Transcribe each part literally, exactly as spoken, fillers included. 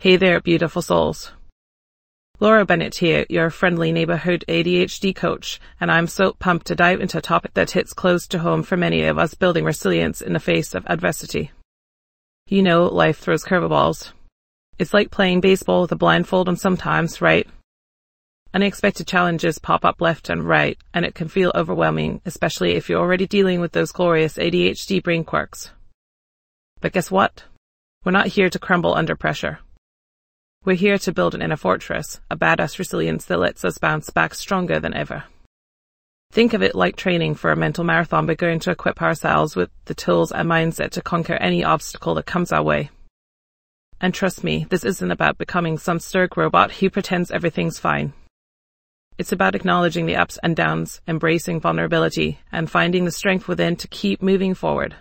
Hey there, beautiful souls. Laura Bennett here, your friendly neighborhood A D H D coach, and I'm so pumped to dive into a topic that hits close to home for many of us, building resilience in the face of adversity. You know, life throws curveballs. It's like playing baseball with a blindfold on sometimes, right? Unexpected challenges pop up left and right, and it can feel overwhelming, especially if you're already dealing with those glorious A D H D brain quirks. But guess what? We're not here to crumble under pressure. We're here to build an inner fortress, a badass resilience that lets us bounce back stronger than ever. Think of it like training for a mental marathon. We're going to equip ourselves with the tools and mindset to conquer any obstacle that comes our way. And trust me, this isn't about becoming some stoic robot who pretends everything's fine. It's about acknowledging the ups and downs, embracing vulnerability, and finding the strength within to keep moving forward.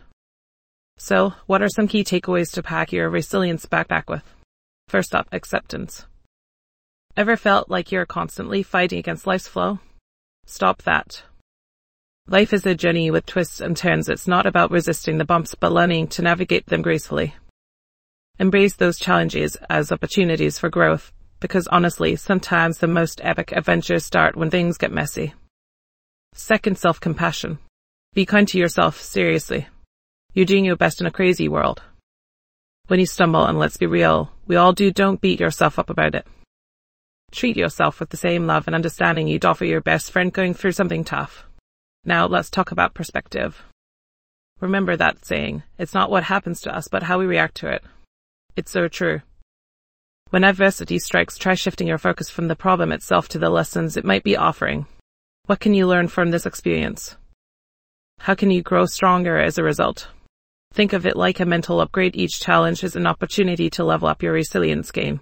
So, what are some key takeaways to pack your resilience backpack with? First up, acceptance. Ever felt like you're constantly fighting against life's flow? Stop that. Life is a journey with twists and turns. It's not about resisting the bumps, but learning to navigate them gracefully. Embrace those challenges as opportunities for growth, because honestly, sometimes the most epic adventures start when things get messy. Second, self-compassion. Be kind to yourself, seriously. You're doing your best in a crazy world. When you stumble, and let's be real, we all do, don't beat yourself up about it. Treat yourself with the same love and understanding you'd offer your best friend going through something tough. Now let's talk about perspective. Remember that saying, it's not what happens to us, but how we react to it. It's so true. When adversity strikes, try shifting your focus from the problem itself to the lessons it might be offering. What can you learn from this experience? How can you grow stronger as a result? Think of it like a mental upgrade. Each challenge is an opportunity to level up your resilience game.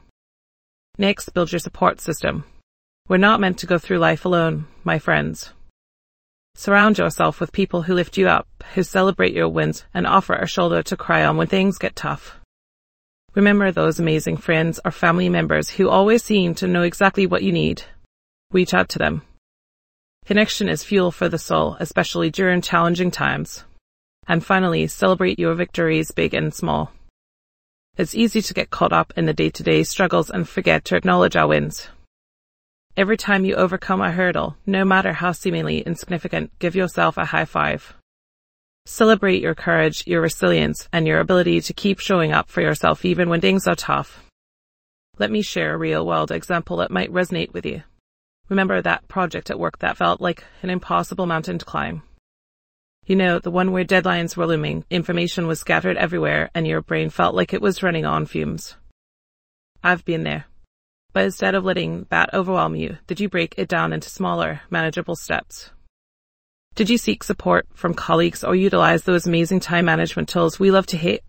Next, build your support system. We're not meant to go through life alone, my friends. Surround yourself with people who lift you up, who celebrate your wins, and offer a shoulder to cry on when things get tough. Remember those amazing friends or family members who always seem to know exactly what you need. Reach out to them. Connection is fuel for the soul, especially during challenging times. And finally, celebrate your victories, big and small. It's easy to get caught up in the day-to-day struggles and forget to acknowledge our wins. Every time you overcome a hurdle, no matter how seemingly insignificant, give yourself a high five. Celebrate your courage, your resilience, and your ability to keep showing up for yourself even when things are tough. Let me share a real-world example that might resonate with you. Remember that project at work that felt like an impossible mountain to climb? You know, the one where deadlines were looming, information was scattered everywhere, and your brain felt like it was running on fumes. I've been there. But instead of letting that overwhelm you, did you break it down into smaller, manageable steps? Did you seek support from colleagues or utilize those amazing time management tools we love to hate?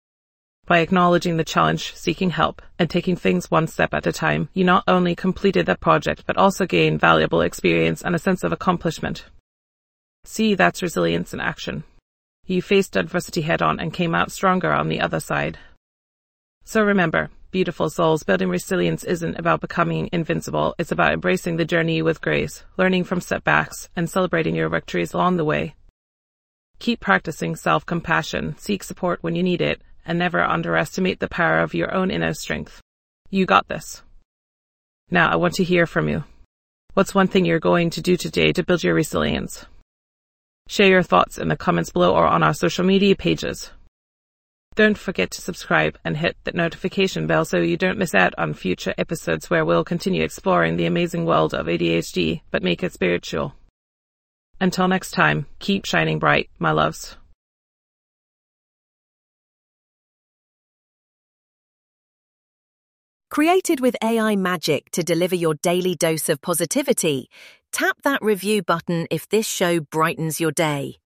By acknowledging the challenge, seeking help, and taking things one step at a time, you not only completed that project, but also gained valuable experience and a sense of accomplishment. See, that's resilience in action. You faced adversity head-on and came out stronger on the other side. So remember, beautiful souls, building resilience isn't about becoming invincible. It's about embracing the journey with grace, learning from setbacks, and celebrating your victories along the way. Keep practicing self-compassion, seek support when you need it, and never underestimate the power of your own inner strength. You got this. Now I want to hear from you. What's one thing you're going to do today to build your resilience? Share your thoughts in the comments below or on our social media pages. Don't forget to subscribe and hit that notification bell so you don't miss out on future episodes where we'll continue exploring the amazing world of A D H D, but make it spiritual. Until next time, keep shining bright, my loves. Created with A I magic to deliver your daily dose of positivity, tap that review button if this show brightens your day.